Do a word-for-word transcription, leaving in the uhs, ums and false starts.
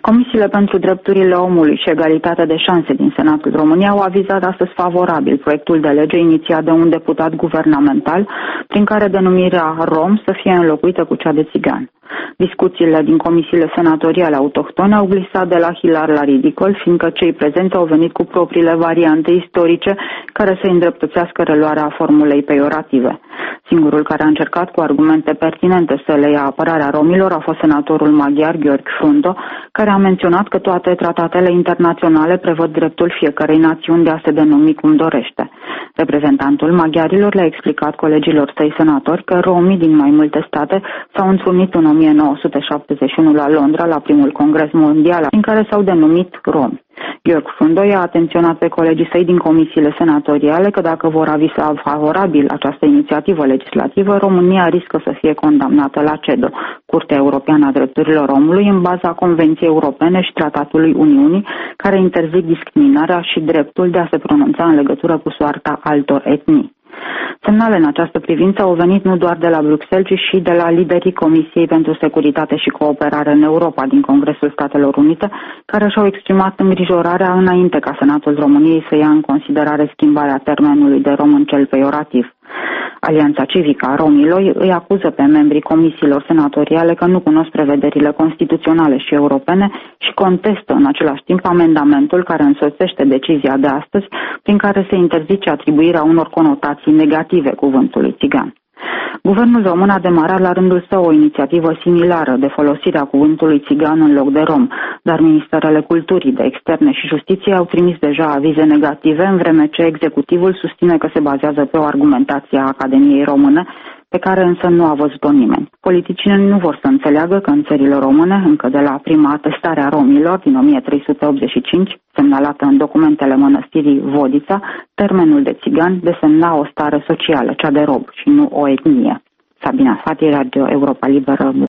Comisiile pentru drepturile omului și egalitate de șanse din Senatul României au avizat astăzi favorabil proiectul de lege inițiat de un deputat guvernamental, prin care denumirea rom să fie înlocuită cu cea de țigan. Discuțiile din comisiile senatoriale autohtone au glisat de la hilar la ridicol, fiindcă cei prezenți au venit cu propriile variante istorice care să îndreptățească reluarea formulei peiorative. Singurul care a încercat cu argumente pertinente să le ia apărarea romilor a fost senatorul maghiar Gheorghe Frundo, care a menționat că toate tratatele internaționale prevăd dreptul fiecărei națiuni de a se denumi cum dorește. Reprezentantul maghiarilor le-a explicat colegilor săi senatori că romii din mai multe state s-au întrunit în o mie nouă sute șaptezeci și unu la Londra la primul congres mondial, în care s-au denumit romi. Gheorghe Frundo i-a atenționat pe colegii săi din comisiile senatoriale că dacă vor avisa favorabil această inițiativă legislativă, România riscă să fie condamnată la CEDO, Curtea Europeană a Drepturilor Omului, în baza Convenției Europene și Tratatului Uniunii, care interzic discriminarea și dreptul de a se pronunța în legătură cu soarta altor etnii. Semnale în această privință au venit nu doar de la Bruxelles, ci și de la liderii Comisiei pentru Securitate și Cooperare în Europa din Congresul Statelor Unite, care și-au exprimat îngrijorarea înainte ca Senatul României să ia în considerare schimbarea termenului de rom în cel peiorativ. Alianța Civică a Romilor îi acuză pe membrii comisiilor senatoriale că nu cunosc prevederile constituționale și europene și contestă în același timp amendamentul care însoțește decizia de astăzi, prin care se interzice atribuirea unor conotații negative cuvântului țigan. Guvernul român a demarat la rândul său o inițiativă similară de folosirea cuvântului țigan în loc de rom, dar ministerele culturii, de externe și justiție au trimis deja avize negative, în vreme ce executivul susține că se bazează pe o argumentație a Academiei Române, pe care însă nu a văzut-o nimeni. Politicienii nu vor să înțeleagă că în țările române, încă de la prima atestare a romilor din o mie trei sute optzeci și cinci, semnalată în documentele mănăstirii Vodița, termenul de țigan desemna o stare socială, cea de rob, și nu o etnie. Sabina Fati, Radio Europa Liberă.